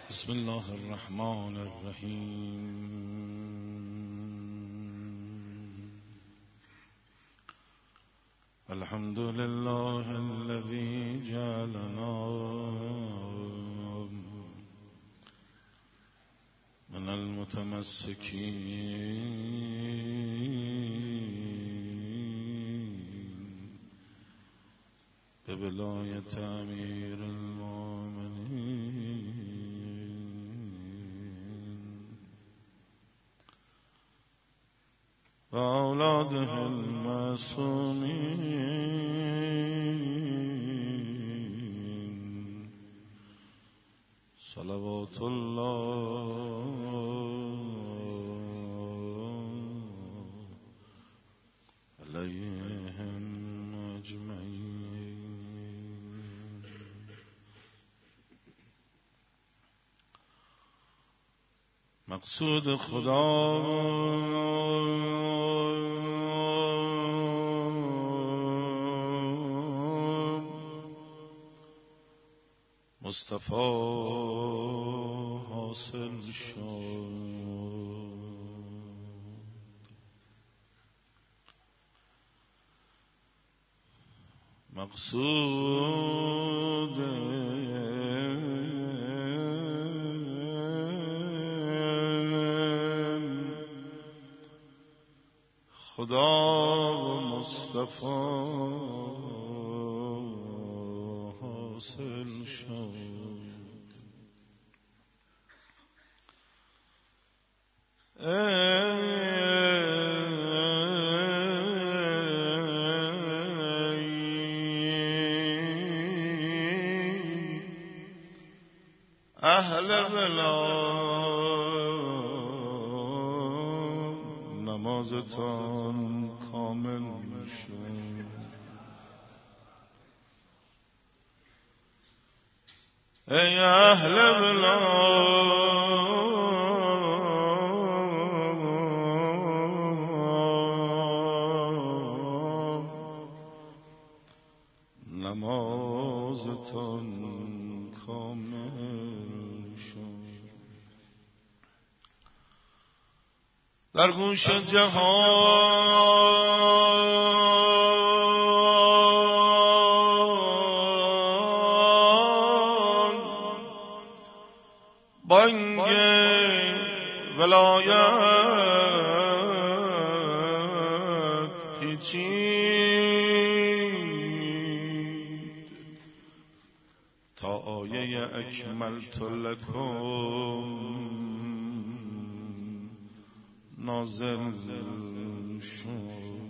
بسم الله الرحمن الرحیم. الحمد لله الذي جعلنا من المتمسكين بولاية أمير المؤمنين وأولاده المعصومين صلوات الله عليهم أجمعين. مقصود خدا مصطفی حاصل شد. مقصود خدا و مصطفی حاصل شد. اهل ولا نمازتان کامل شد. ای اهل ولا نمازتان کامل شد. در گوش جهان بانگ ولایت پیچید تا آیه اکملت لکم نازل شد.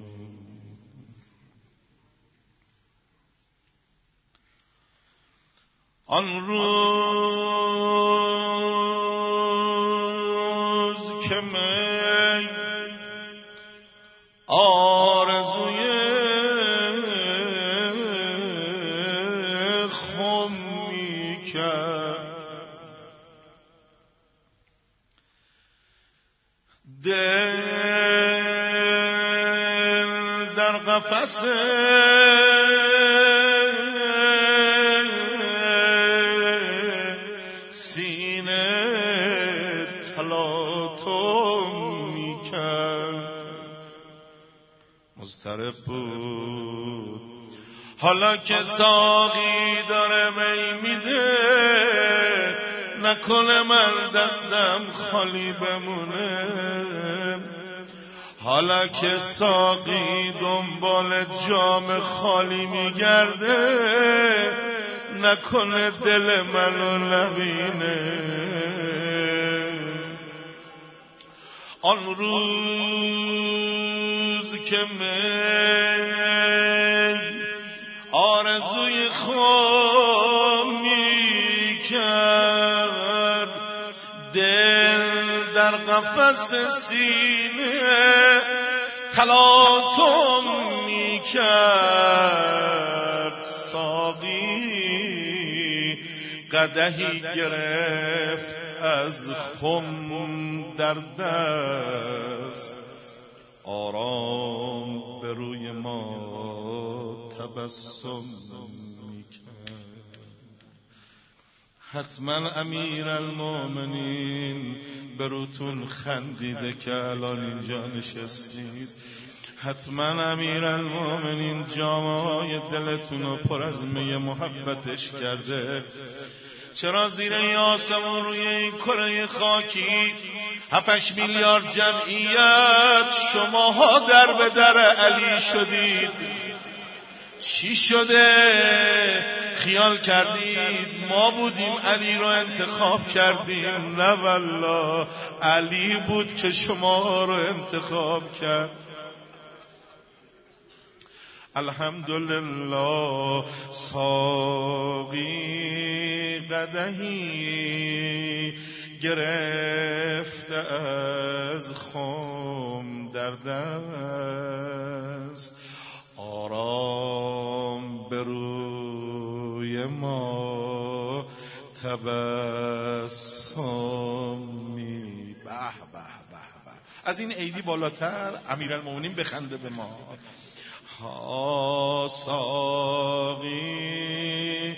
آن روز که می آرزوی خم می کرد، دل در قفس سینه تلاطم می کرد. مضطرب بود حالا که ساقی داره می میده، نکنه من دستم خالی بمونه. حالا که ساقی دنبال جام خالی میگرده، نکنه دل منو نبینه. آن روز که می آرزوی خود میکرد، دل در قفس سینه تلاطم میکرد. ساقی قدحی گرفت از خم در دست، آرام به روی ما تبسم میکرد. حتما امیرالمومنین بروتون خندیده که الان اینجا نشستید. حتما امیرالمومنین جامای دلتون رو پر از می محبتش کرده. چرا زیر این آسمون روی این کره خاکی 7 میلیارد جمعیت شماها در به در علی شدید؟ چی شده؟ خیال کردید ما بودیم علی رو انتخاب کردیم؟ نه والله، علی بود که شما رو انتخاب کرد. الحمدلله. ساقی قدحی گرفته از خم در دست، آرام بر روی ما تبسمی. به به به به، از این عیدی بالاتر امیرالمومنین بخنده به ما. ها ساقی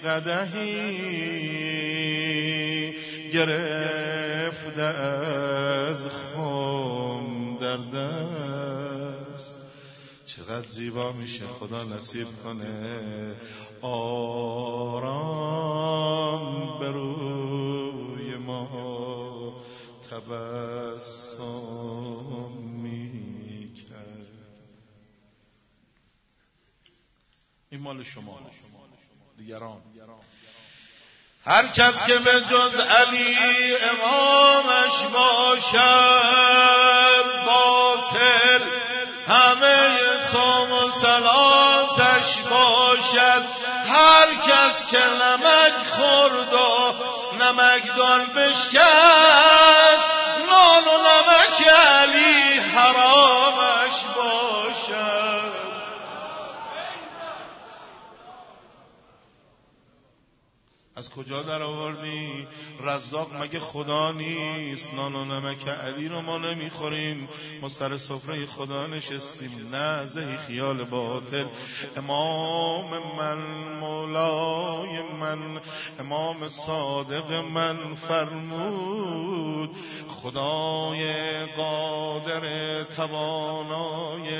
قدحی گرفته از خم در دست. چقدر زیبا میشه، خدا نصیب کنه آرام بر روی ما تبسم میکرد. این مال شما، دیگران. هر کس که به جز علی امامش باشد باطل، همه صوم و صلاتش باشد. هر کس که نمک خورد و نمکدان بشکست، نان و نمک علی حرامش باشد. از کجا در آوردی؟ رزاق مگه خدا نیست؟ نان و نمک علی رو ما نمیخوریم، ما سر سفره خدا نشستیم. نه، زهی خیال باطل. امام من، مولای من، امام صادق من فرمود خدای قادر توانای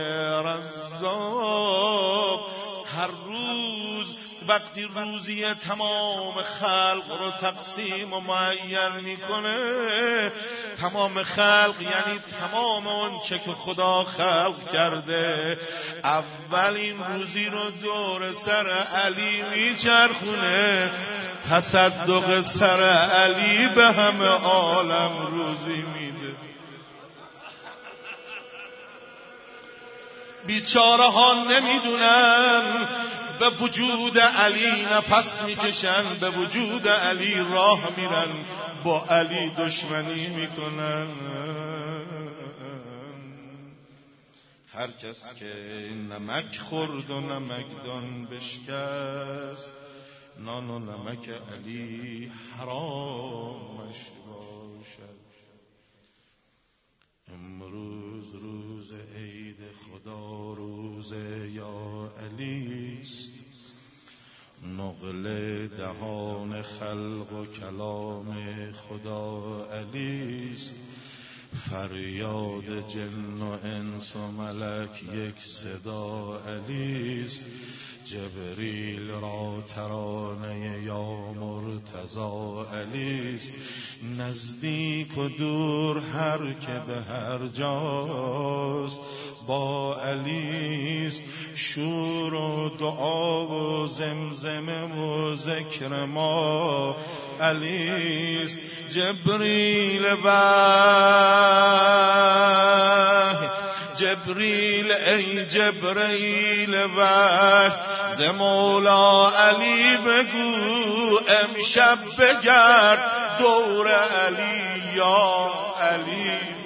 رزاق هر روز وقتی روزی تمام خلق رو تقسیم و معین میکنه، تمام خلق یعنی تمام اون چه که خدا خلق کرده، اولین روزی رو دور سر علی میچرخونه. تصدق سر علی به همه عالم روزی میده. بیچاره ها نمیدونن به وجود علی نفس میکشن، به وجود علی راه میرن، با علی دشمنی میکنن. هر کس که نمک خورد و نمکدان بشکست، نان و نمک علی حرامش باشد. امروز روز عید خدا، روز یا علی است. نقل دهان خلق و کلام خدا علی است. فریاد جن و انس و ملک یک صدا علی است. جبریل را ترانه یا مرتضی علی است. نزدیک و دور هر که به هر جاست با علی است. شور و دعا و زمزمه و ذکر ما علی است. جبریل وحی، جبریل ای جبریل وحی، ز مولا علی بگو امشب بگرد دور علی یا علی.